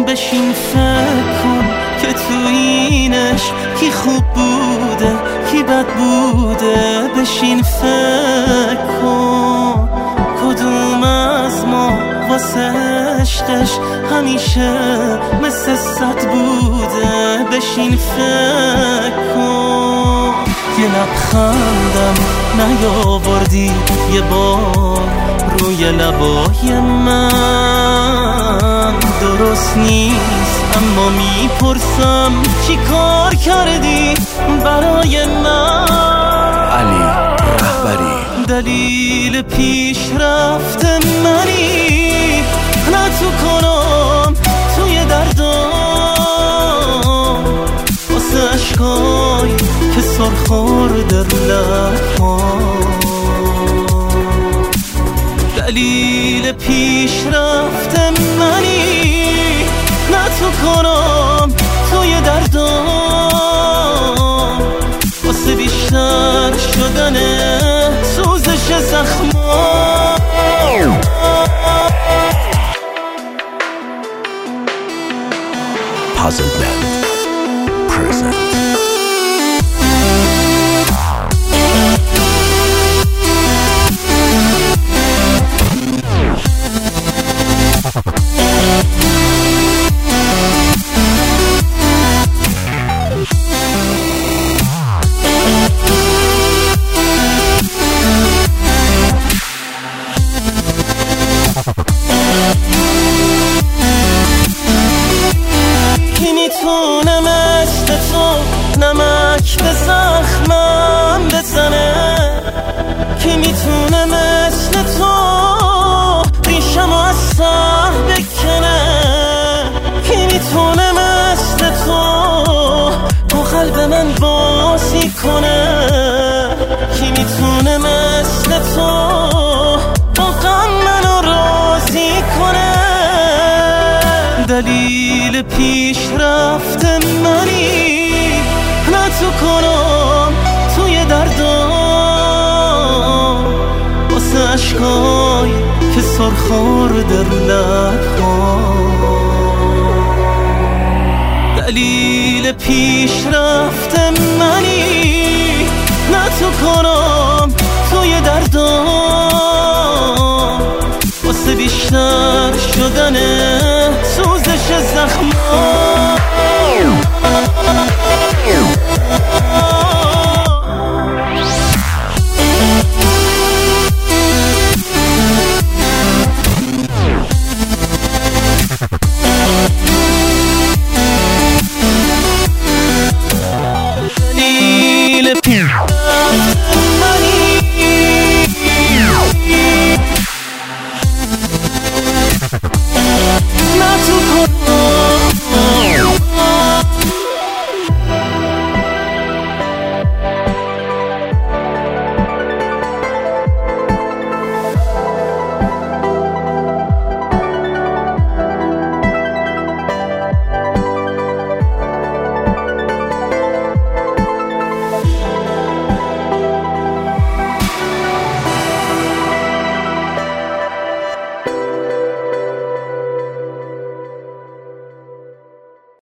بشین فکر کن که تو اینش کی خوب بوده کی بد بوده. بشین فکر کن کدوم از ما واسه عشقش همیشه مثل صد بوده. بشین فکر کن یه لبخندم نیاوردی یه بار روی لبای من. درست نیست اما میپرسم چی کار کردی برای من. علی رهبری دلیل پیشرفت منی نه تو کنم توی دردم واسه عشقای که سرخورده رو لبم. دلیل پیشرفت منی نه تو کنم توی دردم واسه بیشتر شدن سوزش زخمام. Puzzle Band present. کی میتونه مثل تو نمک به زخمم بزنه. کی میتونه مثل تو ریشم از سر بکنه. کی میتونه مثل تو با قلب من بازی کنه. کی میتونه مثل تو با غم منو راضی کنه. دلیل پیشرفت منی نه تو کنم توی دردم واسه عشقای که سرخورده رو لبم. دلیل پیشرفت منی نه تو کنم توی دردم واسه بیشتر شدن سوزش زخمام.